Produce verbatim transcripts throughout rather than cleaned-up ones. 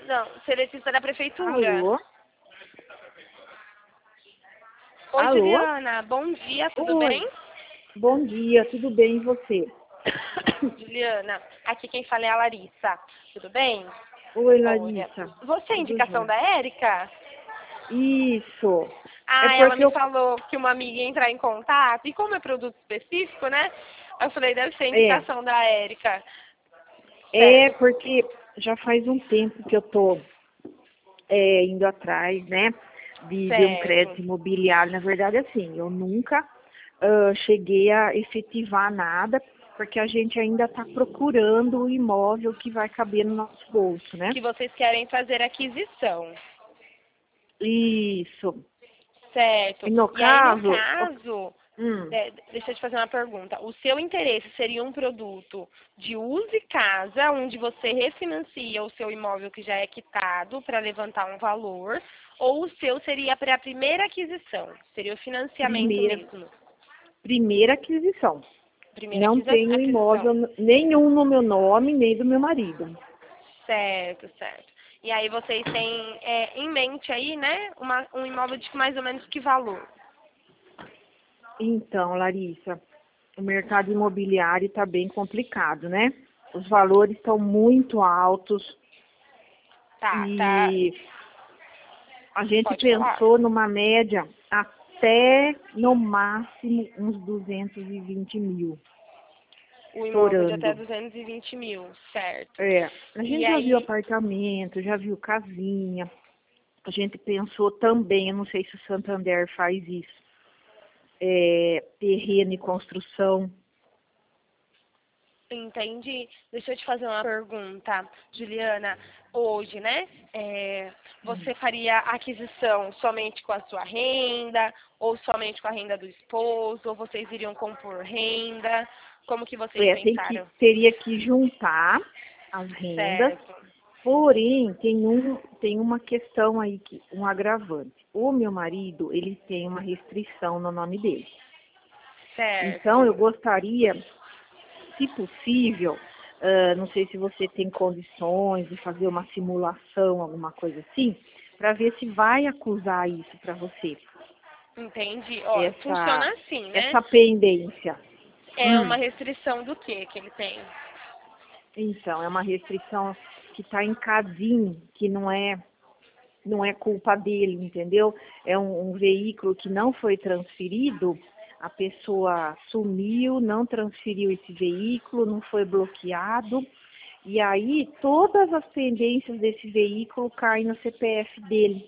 Não, ser eletricista da prefeitura. Alô? Oi, Alô? Juliana. Bom dia, tudo Oi. bem? Bom dia, tudo bem e você? Juliana, aqui quem fala é a Larissa. Tudo bem? Oi, Olha, Larissa. você é a Tudo indicação jóia? da Érica? Isso. É Ah, ela porque me eu... falou que uma amiga ia entrar em contato, e como é produto específico, né? Eu falei, deve ser a É, indicação da Érica. é Certo, porque já faz um tempo que eu tô é, indo atrás, né, de, de um certo. crédito imobiliário. Na verdade, assim, eu nunca ah, cheguei a efetivar nada, porque a gente ainda está procurando o imóvel que vai caber no nosso bolso, né? Que vocês querem fazer aquisição. Isso. Certo. E no E aí, no caso, caso, hum, é, deixa eu te fazer uma pergunta. O seu interesse seria um produto de uso e casa, onde você refinancia o seu imóvel que já é quitado para levantar um valor, ou o seu seria para a primeira aquisição? Seria o financiamento primeira, mesmo? primeira aquisição. Primeira Não aquisa- tenho aquisição. imóvel nenhum no meu nome, nem do meu marido. Certo, certo. E aí vocês têm é, em mente aí, né, uma, um imóvel de mais ou menos que valor? Então, Larissa, o mercado imobiliário está bem complicado, né? Os valores estão muito altos Tá, tá. e a gente Pode falar. pensou numa média até, no máximo, uns duzentos e vinte mil, O imóvel de até estourando. duzentos e vinte mil, certo. É, a E gente já viu aí, apartamento, já viu casinha. A gente pensou também, eu não sei se o Santander faz isso, é, terreno e construção. entendi. Deixa eu te fazer uma pergunta, Juliana. Hoje, né, é, você faria a aquisição somente com a sua renda, ou somente com a renda do esposo, ou vocês iriam compor renda? Como que vocês É, tem que, pensaram? teria que juntar as rendas, Certo, porém tem, um, tem uma questão aí, que, um agravante. O meu marido, ele tem uma restrição no nome dele. Então, eu certo. gostaria, se possível, ah, não sei se você tem condições de fazer uma simulação, alguma coisa assim, para ver se vai acusar isso para você, Entendi. Ó, funciona essa, assim, né? essa pendência. É uma Hum, restrição do que que ele tem? então, é uma restrição que está em CADIM, que não é, não é culpa dele, entendeu? É um, um veículo que não foi transferido, a pessoa sumiu, não transferiu esse veículo, não foi bloqueado, e aí todas as pendências desse veículo caem no C P F dele.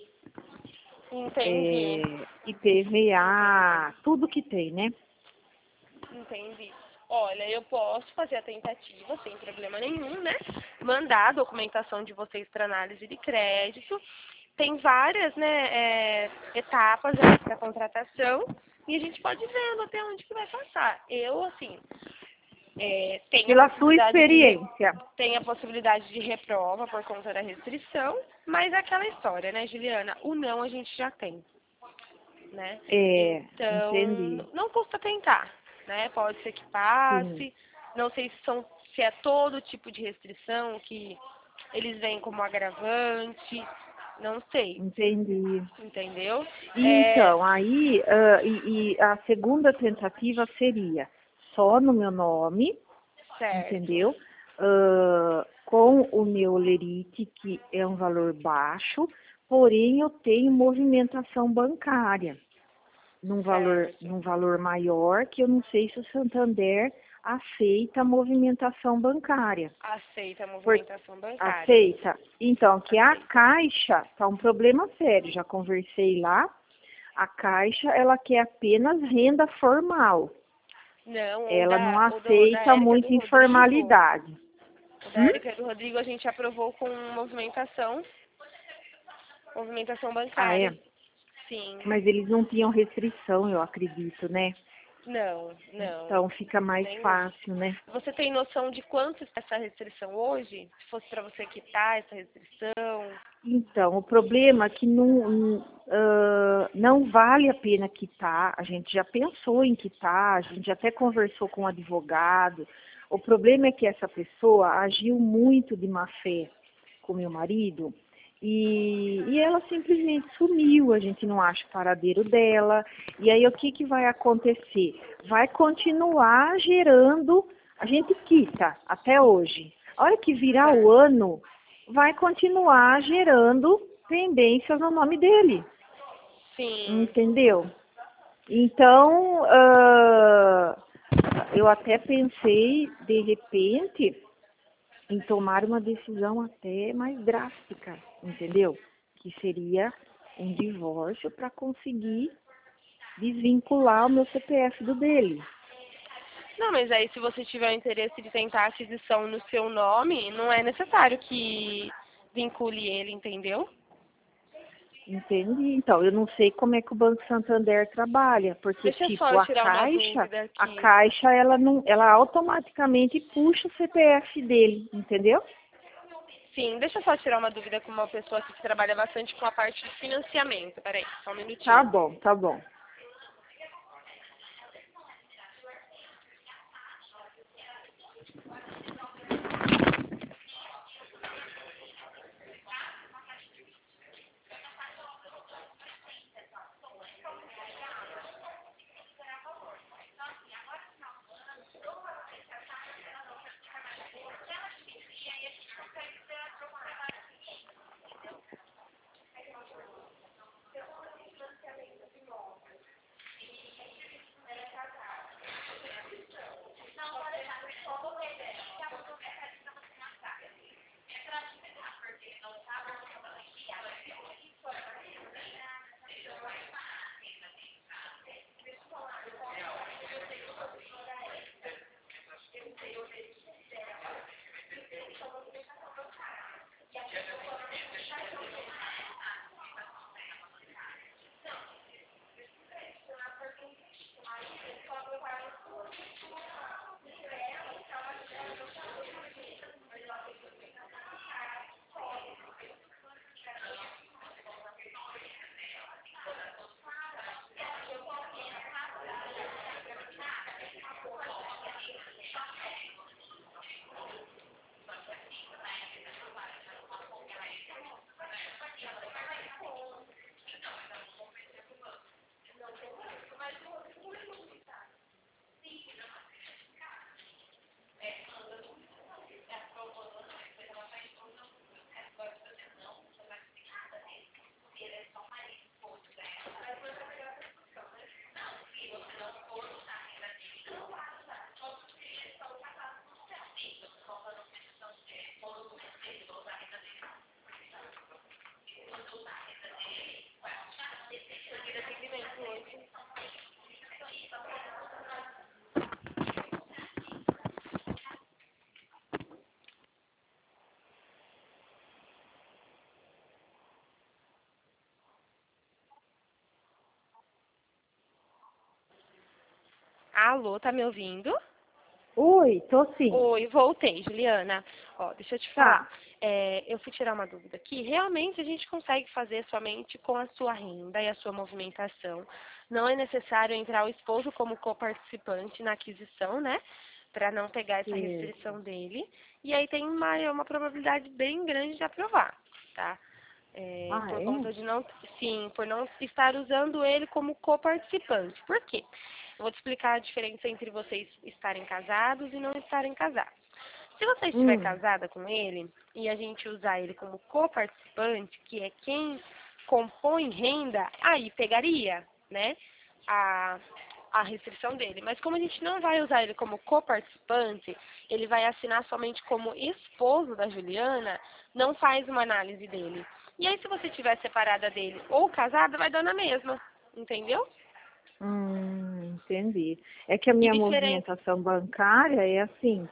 Entendi. É, I P V A, tudo que tem, né? Entendi. Olha, eu posso fazer a tentativa sem problema nenhum, né? Mandar a documentação de vocês para análise de crédito. Tem várias, né, é, etapas da contratação e a gente pode ir vendo até onde que vai passar. Eu, assim, é, tenho a Pela sua possibilidade de re- experiência. tenho a possibilidade de reprova por conta da restrição, mas é aquela história, né, Juliana? O não a gente já tem, né? É, Então, entendi. n- não custa tentar, né? Pode ser que Sim, passe. Não sei se são, se é todo tipo de restrição que eles veem como agravante. Não sei, entendi. entendeu? É, Então, aí, ah, e, e a segunda tentativa seria só no meu nome, certo. entendeu? Ah, com o meu lerite, que é um valor baixo, porém eu tenho movimentação bancária num valor, Certo. num valor maior, que eu não sei se o Santander aceita a movimentação bancária. Aceita a Por, movimentação bancária. aceita? Então, que a Aceita. Caixa tá um problema sério. Já conversei lá. A Caixa, ela quer apenas renda formal. Não, o Ela não da, o do, da aceita Érica e do muita Rodrigo, informalidade. o da Hum? Érica e do Rodrigo a gente aprovou com movimentação, movimentação Ah, é? bancária. Sim. Mas eles não tinham restrição, eu acredito, né? Não, não. Então fica mais Nenhum. fácil, né? Você tem noção de quanto está essa restrição hoje? Se fosse para você quitar essa restrição? Então, o problema é que não, não, ah, não vale a pena quitar. A gente já pensou em quitar, a gente até conversou com o advogado. O problema é que essa pessoa agiu muito de má fé com meu marido E, e ela simplesmente sumiu, a gente não acha o paradeiro dela. E aí o que, que vai acontecer? Vai continuar gerando, a gente quita até hoje. A hora que virar o Certo. ano, vai continuar gerando pendências no nome dele. Sim. Entendeu? Então, ah, eu até pensei, de repente, em tomar uma decisão até mais drástica, entendeu? Que seria um divórcio para conseguir desvincular o meu C P F do dele. Não, mas aí se você tiver o interesse de tentar a aquisição no seu nome, não é necessário que vincule ele, entendeu? Entendi. Então, eu não sei como é que o Banco Santander trabalha, porque Deixa só tipo, eu a tirar uma Caixa, dúvida a aqui. Caixa ela não, ela automaticamente puxa o C P F dele, entendeu? Sim, deixa eu só tirar uma dúvida com uma pessoa aqui que trabalha bastante com a parte de financiamento. Peraí, só um Tá minutinho. bom, tá bom. Alô, tá me ouvindo? Oi, tô sim. Oi, voltei, Juliana. Ó, deixa eu te falar. Tá. É, eu fui tirar uma dúvida aqui. Realmente a gente consegue fazer somente com a sua renda e a sua movimentação. Não é necessário entrar o esposo como coparticipante na aquisição, né? Para não pegar essa Certo. restrição dele. E aí tem uma, é uma probabilidade bem grande de aprovar, tá? É, Ah, por é? conta de não, sim, por não estar usando ele como coparticipante. Por quê? Eu vou te explicar a diferença entre vocês estarem casados e não estarem casados. Se você estiver Hum. casada com ele e a gente usar ele como coparticipante, que é quem compõe renda, aí pegaria, né, a, a restrição dele. Mas como a gente não vai usar ele como coparticipante, ele vai assinar somente como esposo da Juliana, não faz uma análise dele. E aí, se você estiver separada dele ou casada, vai dar na mesma, entendeu? Hum, entendi. É que a E minha diferente. movimentação bancária é assim,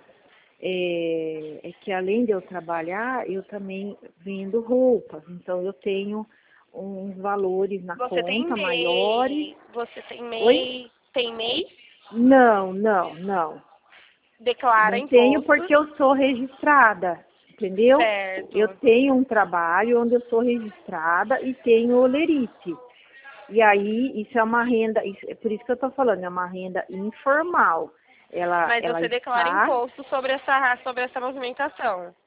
é, é que além de eu trabalhar, eu também vendo roupas. Então eu tenho uns valores na Você tem conta maiores. MEI, você tem Oi? MEI, tem MEI, Não, não, não. declara Não tenho imposto, porque eu sou registrada, entendeu? Eu certo. tenho um trabalho onde eu sou registrada e tenho olerite. E aí, isso é uma renda, isso- é por isso que eu estou falando, é uma renda informal. Ela, Mas ela você declara está, imposto sobre essa, sobre essa movimentação.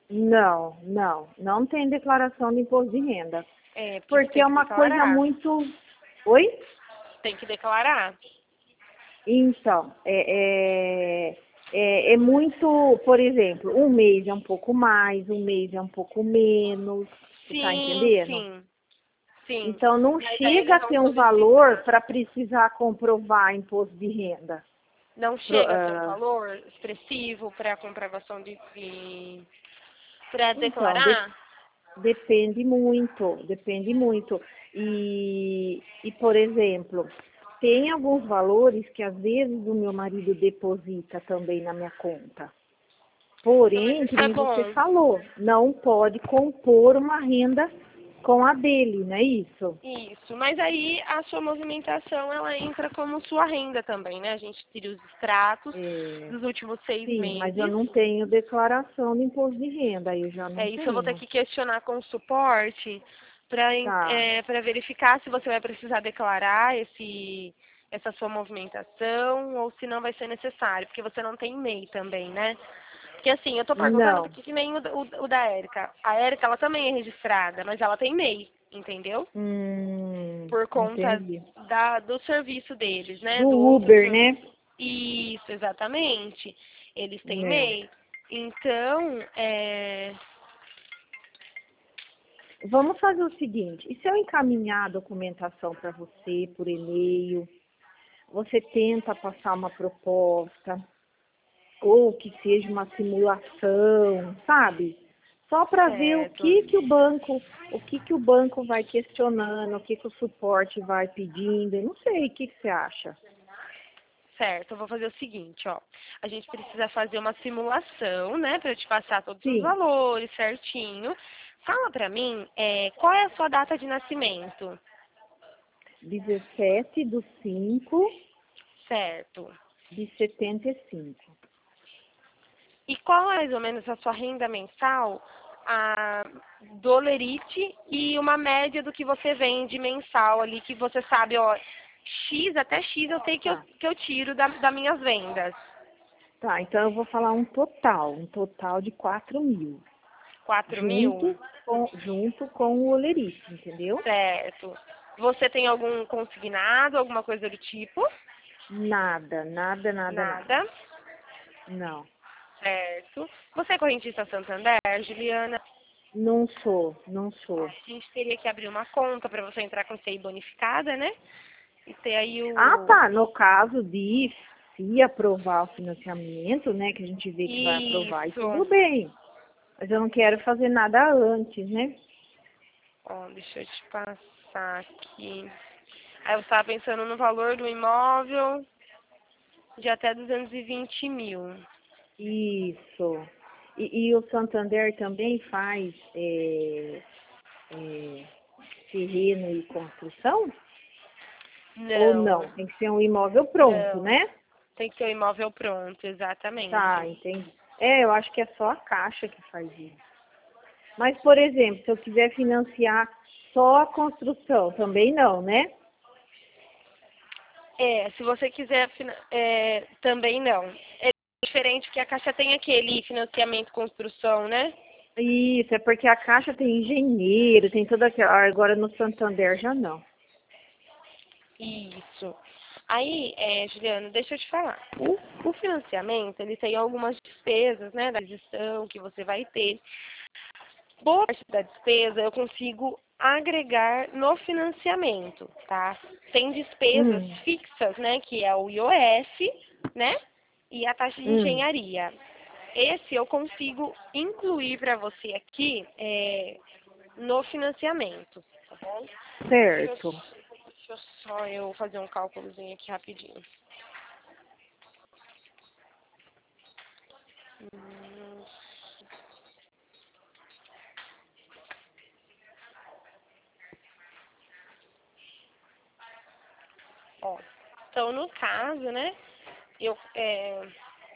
Não, não, não tem declaração de imposto de renda. É, porque você Porque tem é que uma coisa declarar. muito. Oi? Tem que declarar. Então, é, é, é, é muito, por exemplo, um mês é um pouco mais, um mês é um pouco menos, você tá Sim, entendendo? sim, sim. Então, não Mas aí chega eles a vão ter um valor solicitar. para precisar comprovar imposto de renda. Não Pro- chega a ser um ah, valor expressivo para a comprovação de, de para então, de- declarar? depende muito, depende muito. E, e, por exemplo, tem alguns valores que às vezes o meu marido deposita também na minha conta. Então Porém, que isso é nem você bom. falou, não pode compor uma renda com a dele, não é isso? Isso, mas aí a sua movimentação ela entra como sua renda também, né? A gente tira os extratos É, dos últimos seis sim, mas eu meses. não tenho declaração de imposto de renda, aí eu já não É isso, eu vou ter tenho. que questionar com o suporte para Tá, é, para verificar se você vai precisar declarar esse essa sua movimentação ou se não vai ser necessário, porque você não tem e mail também, né? Porque assim, eu tô perguntando não. porque que nem o, da- o, o da Érica. A Érica, ela também é registrada, mas ela tem e mail, entendeu? Hum, Por conta entendi. da, do serviço deles, né? Do Do outro Uber, né? serviço. Isso, exatamente. Eles têm e É. mail. Então, é, Vamos fazer o seguinte, e se eu encaminhar a documentação para você por e-mail, você tenta passar uma proposta, ou que seja uma simulação, sabe? Só para ver o certo. que que o banco, o que que o banco vai questionando, o que que o suporte vai pedindo, eu não sei, o que que você acha? Certo, eu vou fazer o seguinte, ó. A gente precisa fazer uma simulação, né, para eu te passar todos os Sim, valores certinho. Fala pra mim, é, qual é a sua data de nascimento? dezessete de cinco Certo. de setenta e cinco. E qual é mais ou menos a sua renda mensal, a dolerite e uma média do que você vende mensal ali, que você sabe, ó, X até X eu sei que eu, Tá, que eu tiro da, das minhas vendas. tá, então eu vou falar um total, um total de quatro mil, Quatro mil? junto com, junto com o olerite, entendeu? Certo. Você tem algum consignado, alguma coisa do tipo? Nada, nada, nada, nada. Nada. Não, Certo. Você é correntista Santander, Juliana? não sou, não sou. A gente teria que abrir uma conta para você entrar com C I bonificada, né? E ter aí Ah, o. tá. No caso de se aprovar o financiamento, né, que a gente vê que vai aprovar, e tudo Isso. bem. Mas eu não quero fazer nada antes, né? Ó, deixa eu te passar aqui. Aí eu estava pensando no valor do imóvel de até duzentos e vinte mil. Isso. E, e o Santander também faz é, é, terreno e construção? Ou Não, não? Tem que ser um imóvel pronto, não. né? Tem que ter o imóvel pronto, Tá, exatamente. entendi. É, eu acho que é só a Caixa que faz isso. Mas, por exemplo, se eu quiser financiar só a construção, também não, né? É, se você quiser, fina- é, também não. É diferente que a Caixa tem aquele financiamento construção, né? Isso, é porque a Caixa tem engenheiro, tem toda aquela. Agora no Santander já não. Isso. Aí, é, Juliano, deixa eu te falar. O, o financiamento, ele tem algumas despesas, né, da gestão que você vai ter. Boa parte da despesa eu consigo agregar no financiamento, tá? Tem despesas Hum, fixas, né, que é o I O F, né, e a taxa de hum, engenharia. Esse eu consigo incluir para você aqui é, no financiamento, tá bom? Deixa eu, certo. deixa eu só eu fazer um cálculozinho aqui rapidinho. Hum, ó, então no caso, né, eu é,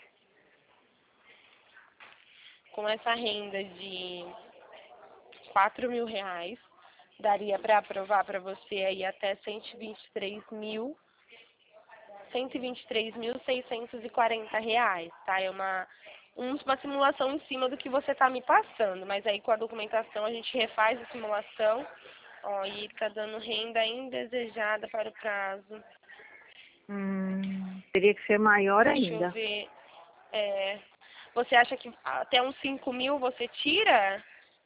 com essa renda de quatro mil reais, daria para aprovar para você aí até cento e vinte e três mil, cento e vinte e três mil seiscentos e quarenta reais, tá? É uma um- uma simulação em cima do que você está me passando. Mas aí com a documentação a gente refaz a simulação. Ó, e ele tá dando renda indesejada para o prazo. Hum, teria que ser maior Deixa eu ainda. ver. É, você acha que até uns cinco mil você tira?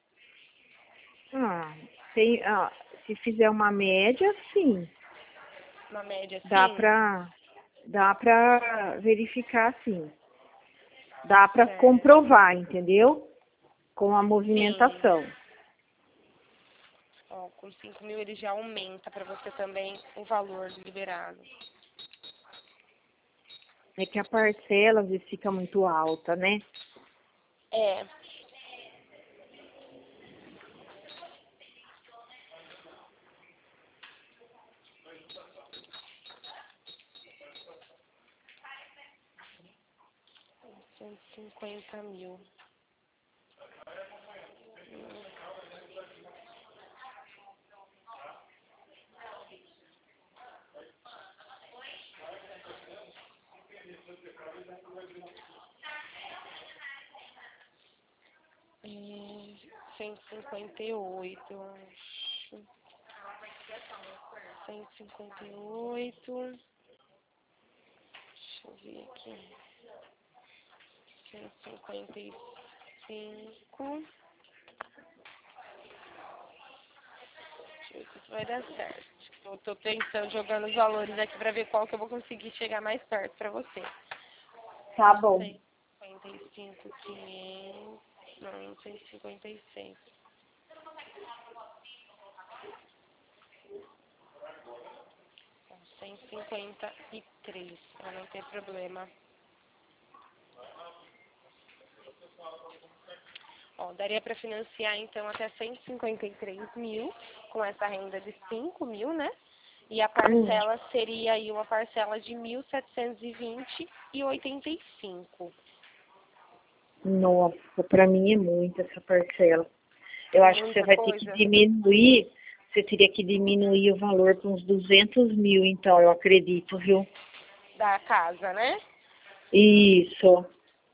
Ah, tem, ah, se fizer uma média, sim. Uma média Dá assim? pra, dá pra verificar, sim. Dá pra Certo. comprovar, entendeu? Com a Sim. movimentação. Ó, com cinco mil ele já aumenta para você também o valor liberado. É que a parcela às vezes fica muito alta, né? É. cento e cinquenta mil. E cento e cinquenta e oito, eu acho. cento e cinquenta e oito. Deixa eu ver aqui. cento e cinquenta e cinco. Deixa eu ver se isso vai dar certo. Eu tô pensando, jogando os valores aqui pra ver qual que eu vou conseguir chegar mais perto pra você. Tá bom. cento e cinquenta e cinco, quinhentos. Não, cento e cinquenta e seis. cento e cinquenta e três, pra não ter problema. Ó, daria para financiar então até cento e cinquenta e três mil, com essa renda de cinco mil, né? E a Hum, parcela seria aí uma parcela de mil setecentos e vinte e oitenta e cinco. nossa, pra mim é muito essa parcela. Eu É acho que você muita vai ter que coisa diminuir, você teria que diminuir o valor para uns duzentos mil, então, eu acredito, viu? da casa, né? Isso.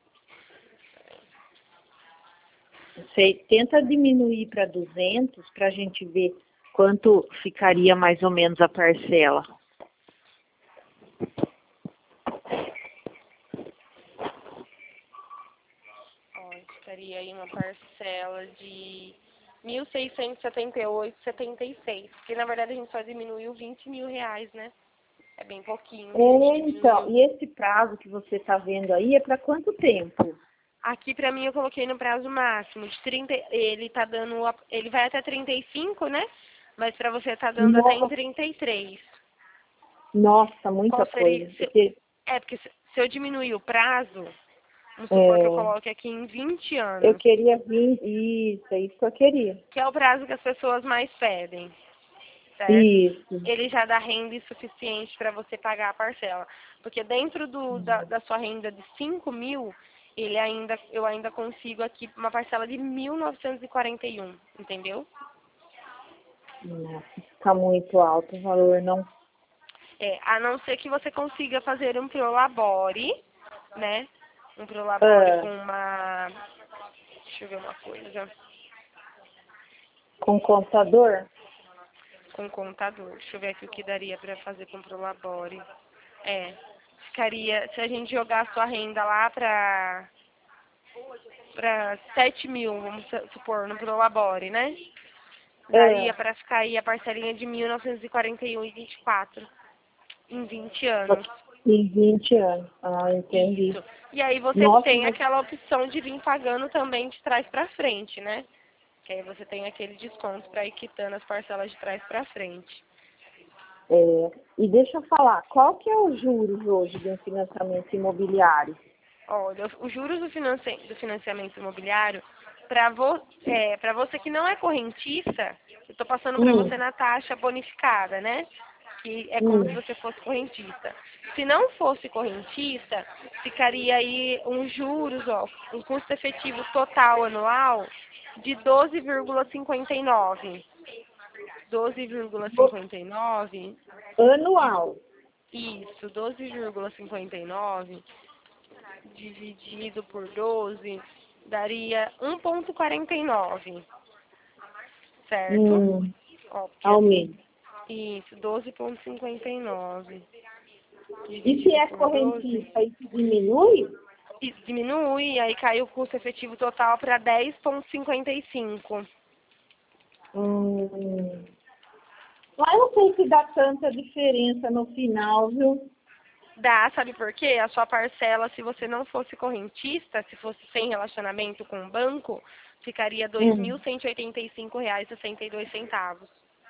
Não sei, tenta diminuir para duzentos para a gente ver quanto ficaria mais ou menos a parcela. Ó, ficaria aí uma parcela de mil seiscentos e setenta e oito vírgula setenta e seis. Porque na verdade a gente só diminuiu vinte mil reais, né? É bem pouquinho que a gente É, então, diminuiu. e esse prazo que você está vendo aí é para quanto tempo? Aqui pra mim eu coloquei no prazo máximo de trinta, ele tá dando, a- ele vai até trinta e cinco, né? Mas pra você tá dando até em Nossa, trinta e três. nossa, muita Qual seria, coisa. se, Porque, é, porque se, se eu diminuir o prazo, vamos supor que eu é, coloque aqui em vinte eu anos, queria vir, isso, é isso que eu queria. que é o prazo que as pessoas mais pedem, certo? Isso. Ele já dá renda suficiente para você pagar a parcela. Porque dentro do, da, da sua renda de cinco mil, ele ainda, eu ainda consigo aqui uma parcela de mil novecentos e quarenta e um, entendeu? Nossa, está muito alto o valor, não? É, a não ser que você consiga fazer um prolabore, né? Um prolabore Ah, com uma... Deixa eu ver uma coisa. com contador? Com contador. Deixa eu ver aqui o que daria para fazer com prolabore. É, ficaria... Se a gente jogar a sua renda lá para para sete mil, vamos supor, no prolabore, né? Daria Ah, para ficar aí a parcelinha de mil novecentos e quarenta e um e vinte e quatro em vinte anos. em vinte anos. Ah, entendi. Isso. E aí você Nossa, tem mas aquela opção de vir pagando também de trás para frente, né? Que aí você tem aquele desconto para ir quitando as parcelas de trás para frente. é, e deixa eu falar, qual que é os juros hoje de um financiamento imobiliário? Olha, os juros do, financi- do financiamento imobiliário, para vo é, para você que não é correntista, eu estou passando para você Hum, na taxa bonificada, né? Que é como se hum, você fosse correntista. Se não fosse correntista, ficaria aí uns juros, ó, um custo efetivo total anual de doze vírgula cinquenta e nove. doze vírgula cinquenta e nove, anual. isso, doze vírgula cinquenta e nove dividido por doze daria um vírgula quarenta e nove, certo? Hum, Ó, porque ao assim, mês. isso, doze vírgula cinquenta e nove E se dividido é por doze, correntista, isso diminui? isso diminui, aí cai o custo efetivo total para dez vírgula cinquenta e cinco. Hum, mas não sei se dá tanta diferença no final, viu? Dá, sabe por quê? A sua parcela, se você não fosse correntista, se fosse sem relacionamento com o banco, ficaria dois Hum. mil cento e oitenta e cinco reais e sessenta e dois centavos.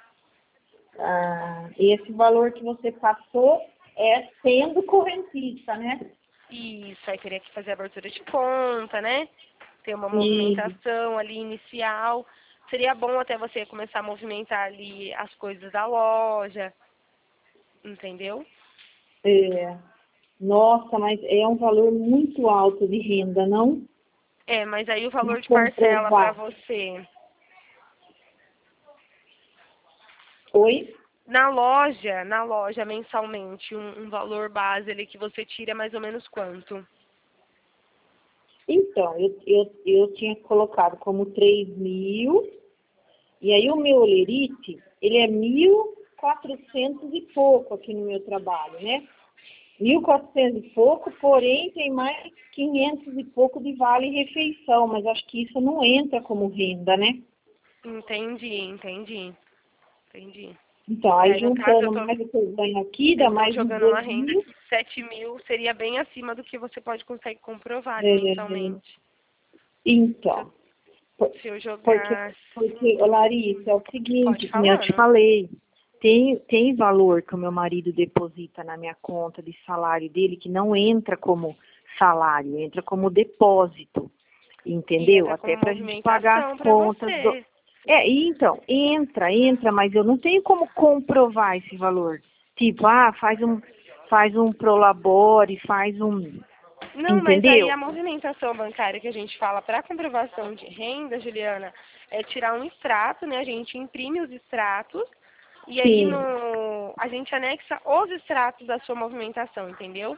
Ah, esse valor que você passou é sendo correntista, né? Isso, aí teria que fazer abertura de conta, né? Ter uma E, movimentação ali inicial. Seria bom até você começar a movimentar ali as coisas da loja, entendeu? é, nossa, mas é um valor muito alto de renda, não? É, mas aí o Pra valor de parcela para comprovar. você Oi? na loja, na loja mensalmente, um, um valor base ali que você tira mais ou menos quanto? Então, eu, eu, eu tinha colocado como três mil, e aí o meu olerite, ele é mil e quatrocentos e pouco aqui no meu trabalho, né? Mil e quatrocentos e pouco, porém tem mais quinhentos e pouco de vale-refeição, mas acho que isso não entra como renda, né? Entendi, entendi, entendi. Então, E aí aí, no caso, eu juntando tô, mais o que eu ganho aqui, eu dá tô mais uns jogando uma dois renda mil. que sete mil seria bem acima do que você pode conseguir comprovar ali É, mensalmente. Se eu, então, por- se eu porque, jogar, porque, ô Larissa, é o seguinte, pode como eu te falando. falei, tem, tem valor que o meu marido deposita na minha conta de salário dele que não entra como salário, entra como depósito, E entendeu? entra Até como para a gente pagar as movimentação para contas do... você. É, e então, entra, entra, mas eu não tenho como comprovar esse valor. Tipo, ah, faz um, faz um prolabore, faz um, Não, mas aí entendeu? a movimentação bancária que a gente fala para comprovação de renda, Juliana, é tirar um extrato, né? A gente imprime os extratos e aí Sim, no, a gente anexa os extratos da sua movimentação, entendeu?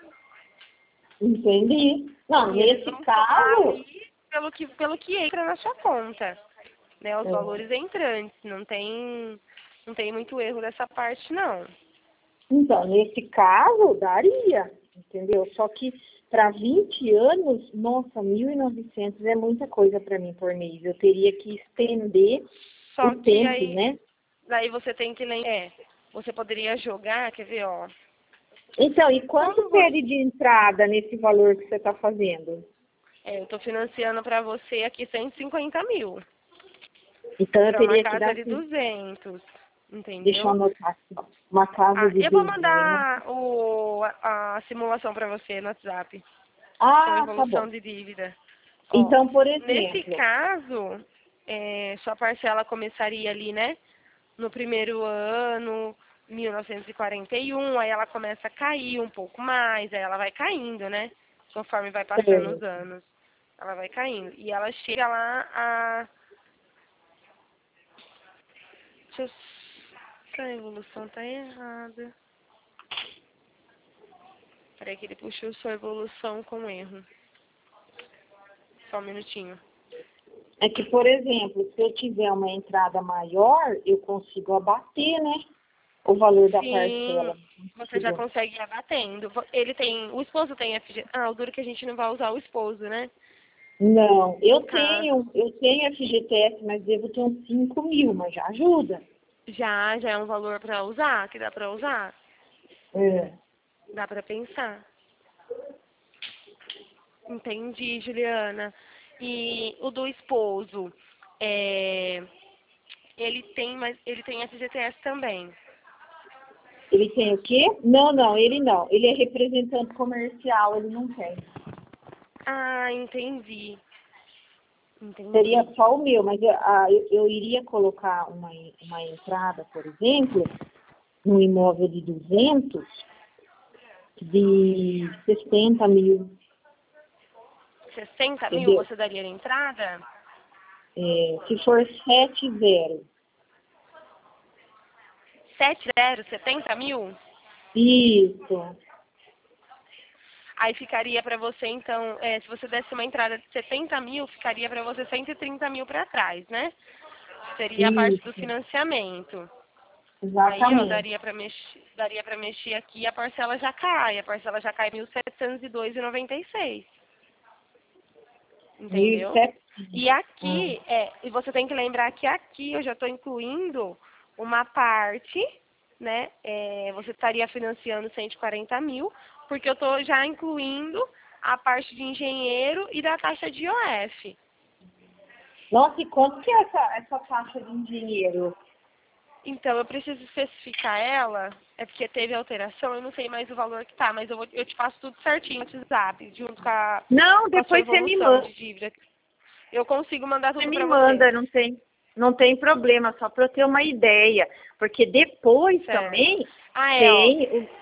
entendi. Não, E eles nesse vão somar caso, ali pelo que, pelo que entra na sua conta, né? Os é, valores entrantes. Não tem, não tem muito erro dessa parte, não. então, nesse caso, daria, entendeu? Só que para vinte anos, nossa, mil e novecentos é muita coisa para mim por mês. Eu teria que estender o Só que tempo, aí, né? daí você tem que lembrar, é, você poderia jogar, quer ver, ó. Então, e quanto Como você, pede de entrada nesse valor que você está fazendo? é, eu tô financiando para você aqui cento e cinquenta mil, Então, eu para uma teria que casa dar, de assim, duzentos, deixa eu entendeu? anotar aqui, ó, uma casa Ah, de eu vou duzentos. mandar o, a, a simulação para você no WhatsApp, com Ah, tá evolução bom. de dívida. Ó, Então, por nesse exemplo, caso, é, sua parcela começaria ali, né? No primeiro ano, mil novecentos e quarenta e um, aí ela começa a cair um pouco mais, aí ela vai caindo, né? Conforme vai passando é, os anos. Ela vai caindo. E ela chega lá a. Deixa eu... Essa evolução tá errada. Peraí que ele puxou sua evolução com erro. Só um minutinho. é que, por exemplo, se eu tiver uma entrada maior, eu consigo abater, né? O valor da Sim, parcela. você já Consigo. consegue ir abatendo. Ele tem. O esposo tem F G. Ah, o duro é que a gente não vai usar o esposo, né? Não, No eu caso. tenho, eu tenho F G T S, mas devo ter uns cinco mil, mas já ajuda. Já, já é um valor pra usar, que dá pra usar. É. Dá pra pensar. Entendi, Juliana. E o do esposo, é, ele tem, mas ele tem F G T S também. Ele tem o quê? Não, não, ele não. Ele é representante comercial, ele não tem. Ah, entendi. Seria Entendi. só o meu, mas eu, ah, eu, eu iria colocar uma, uma entrada, por exemplo, num imóvel de duzentos, de sessenta mil, Sessenta mil entendeu? você daria na entrada? É, se for sete zero. Sete zero, setenta mil? Isso. Aí ficaria para você, então, é, se você desse uma entrada de setenta mil, ficaria para você cento e trinta mil para trás, né? Seria a parte do Isso, financiamento. Aí, ó, exatamente. daria para mexer, daria para mexer aqui e a parcela já cai. A parcela já cai mil setecentos e dois reais e noventa e seis. Entendeu? Isso é. E Hum. aqui, é, e você tem que lembrar que aqui eu já estou incluindo uma parte, né? É, você estaria financiando cento e quarenta mil, porque eu estou já incluindo a parte de engenheiro e da taxa de I O F. Nossa, e quanto que é essa, essa taxa de engenheiro? Então, eu preciso especificar ela, é porque teve alteração, eu não sei mais o valor que tá, mas eu, vou, eu te passo tudo certinho no WhatsApp, junto com a, Não, com a sua depois você me evolução manda. de dívida. Eu consigo mandar Você tudo me para você. manda, não tem, não tem problema, só para eu ter uma ideia. Porque depois Certo. também Ah, é, ó. tem o.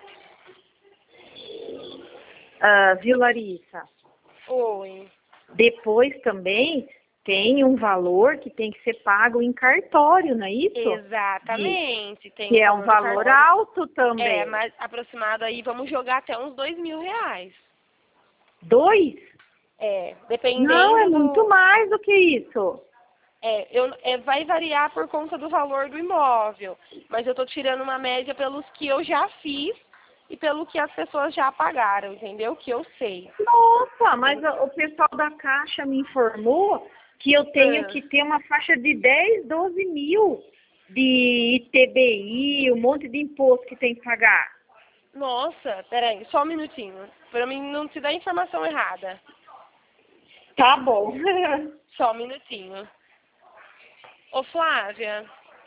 Ah, viu, Larissa? Oi. Depois também tem um valor que tem que ser pago em cartório, não é isso? De, Exatamente. Tem que o é um valor do valor cartório. alto É, também. mas aproximado aí, vamos jogar até uns dois mil reais. Dois? É, Não, é dependendo muito do. mais do que isso. É, eu, é, vai variar por conta do valor do imóvel. Mas eu tô tirando uma média pelos que eu já fiz e pelo que as pessoas já pagaram, entendeu? Que eu sei. Nossa, mas o o pessoal da Caixa me informou que eu tenho Ah, que ter uma faixa de dez, doze mil de I T B I, um monte de imposto que tem que pagar. nossa, peraí, só um minutinho. Pra mim não te dar informação errada. Tá bom. Só um minutinho. Ô Flávia,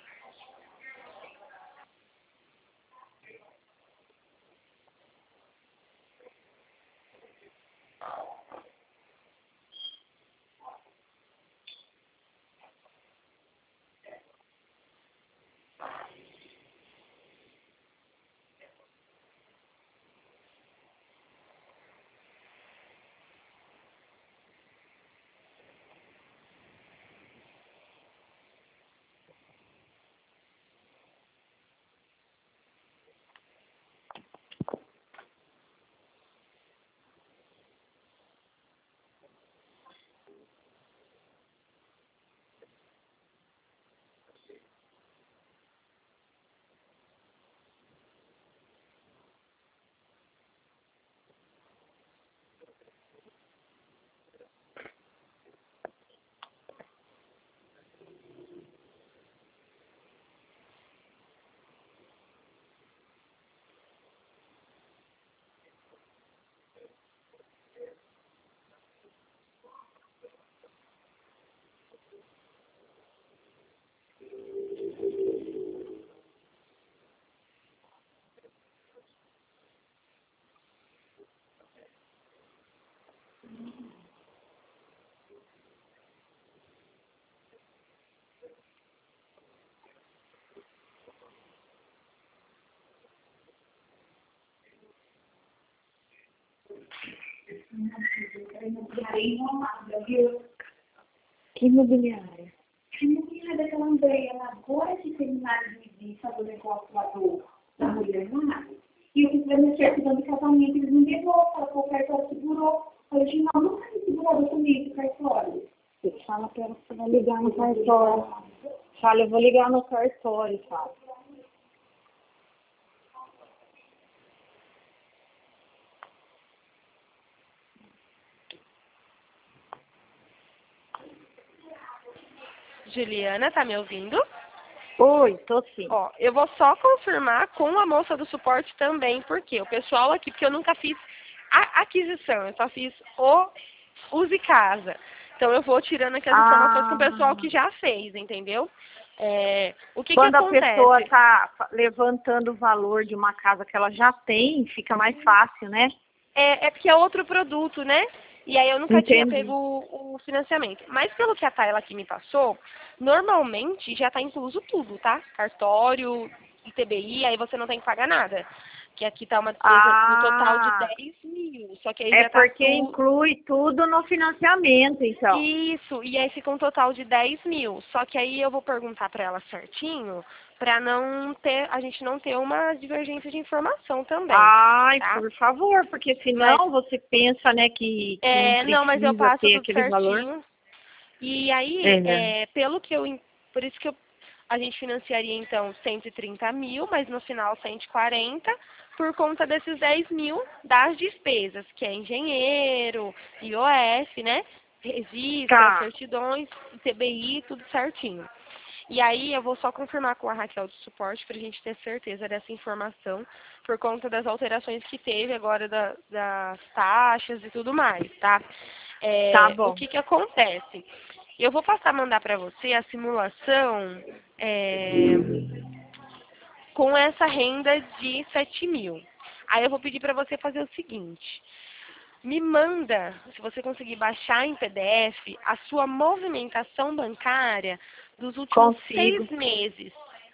Que imobiliária? A menina daquela Andréia, ela agora que terminaram de de fazer o negócio lá do, da mulher lá, e eu fiz a minha certidão de casamento, eles me levou, falou que o cartório segurou. Eu falei, não, nunca me segurou comigo o cartório. Você fala para ela que você vai ligar no cartório. Fala, eu vou ligar no cartório, fala. Juliana, tá me ouvindo? Oi, tô sim. Ó, eu vou só confirmar com a moça do suporte também, porque o pessoal aqui, porque eu nunca fiz a aquisição, eu só fiz o use casa. Então eu vou tirando aqui as informações com o pessoal Ah, que já fez, entendeu? É, o que que quando a pessoa acontece? está levantando o valor de uma casa que ela já tem, fica mais fácil, né? É, é porque é outro produto, né? E aí eu nunca tinha pego Entendi. o, o financiamento. Mas pelo que a Tayla aqui me passou, normalmente já está incluso tudo, tá? Cartório, I T B I, aí você não tem que pagar nada. Que aqui tá uma despesa Ah, no total de dez mil. Só que aí é já tá porque tu... inclui tudo no financiamento, então. Isso, e aí fica um total de dez mil. Só que aí eu vou perguntar para ela certinho, para não ter, a gente não ter uma divergência de informação também. Ai, tá? por favor, porque senão Mas, você pensa, né, que, que é, não não, mas eu precisa passo ter tudo aquele valor. certinho. E aí, É, né? é, pelo que eu, en- por isso que eu, a gente financiaria então cento e trinta mil, mas no final cento e quarenta, por conta desses dez mil das despesas, que é engenheiro, I O F, né? Registro, Tá. certidões, T B I, tudo certinho. E aí eu vou só confirmar com a Raquel do suporte para a gente ter certeza dessa informação, por conta das alterações que teve agora da- das taxas e tudo mais, tá? É, Tá bom. o que que acontece? Eu vou passar a mandar para você a simulação é, com essa renda de sete mil. Aí eu vou pedir para você fazer o seguinte. Me manda, se você conseguir baixar em P D F, a sua movimentação bancária dos últimos Consigo. seis meses.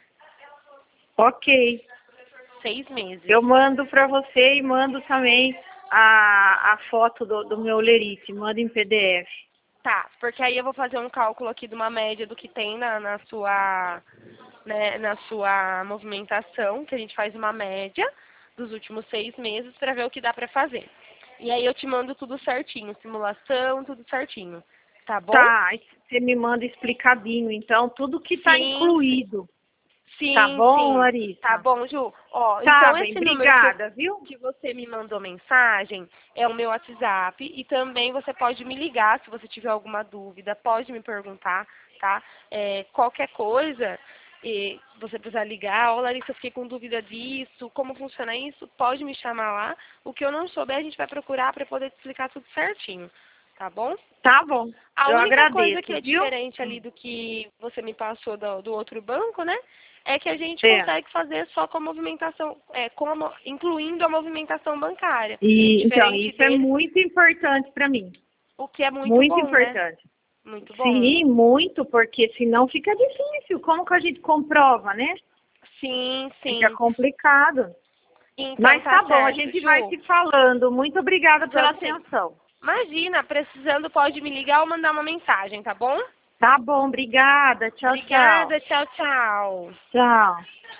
Ok. Seis meses. Eu mando para você e mando também a, a foto do, do meu lerite. Mando em P D F. Tá, porque aí eu vou fazer um cálculo aqui de uma média do que tem na, na sua, né, na sua movimentação, que a gente faz uma média dos últimos seis meses para ver o que dá para fazer. E aí eu te mando tudo certinho, simulação, tudo certinho. Tá bom? Tá, você me manda explicadinho, então, tudo que tá Sim, incluído. Sim, Tá bom, sim. Larissa? Tá bom, Ju. Ó, Tá então bem, esse número que, eu- obrigada, viu? que você me mandou mensagem é o meu WhatsApp e também você pode me ligar se você tiver alguma dúvida, pode me perguntar, tá? É, qualquer coisa, e você precisar ligar, ó, Larissa, eu fiquei com dúvida disso, como funciona isso, pode me chamar lá. O que eu não souber, a gente vai procurar para poder te explicar tudo certinho, tá bom? Tá bom. A Eu única coisa agradeço, que é viu? diferente ali do que você me passou do, do outro banco, né? É que a gente É. consegue fazer só com a movimentação, é, com a mo- incluindo a movimentação bancária. E, então, Diferente isso é deles, muito importante para mim. o que é muito Muito bom, né? importante. Muito bom. Sim, muito, porque senão fica difícil. Como que a gente comprova, né? Sim, sim. Fica complicado. Então Mas tá, tá bom, a certo, gente Ju. vai se falando. Muito obrigada pela Vamos sim. atenção. Imagina, precisando pode me ligar ou mandar uma mensagem, tá bom? Tá bom, obrigada. Tchau, Obrigada, tchau, tchau. tchau. Tchau.